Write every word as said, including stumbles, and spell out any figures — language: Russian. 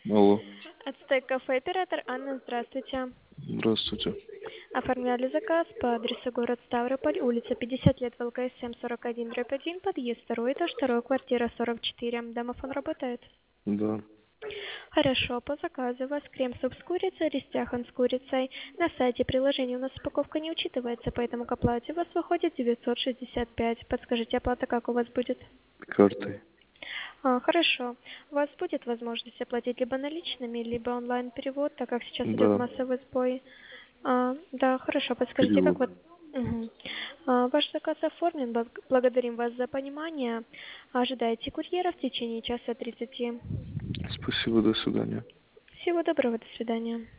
Алло, Ацтек кафе, оператор Анна, здравствуйте. здравствуйте. Оформляли заказ по адресу город Ставрополь, улица пятьдесят лет, ВЛКСМ сорок один, дробь один, подъезд второй этаж, второй, квартира сорок четыре. Домофон работает? Да, Хорошо, по заказу у вас крем-суп с курицей, рестяхан с курицей. На сайте приложения у нас упаковка не учитывается, поэтому к оплате у вас выходит девятьсот шестьдесят пять. Подскажите, оплата как у вас будет? картой. А, хорошо. У вас будет возможность оплатить либо наличными, либо онлайн-перевод, так как сейчас идет Да, массовый сбой. А, да, хорошо. Подскажите, как перевод. вот... Мгм. А, ваш заказ оформлен. Благ- Благодарим вас за понимание. Ожидайте курьера в течение часа тридцати. Спасибо, до свидания. Всего доброго, до свидания.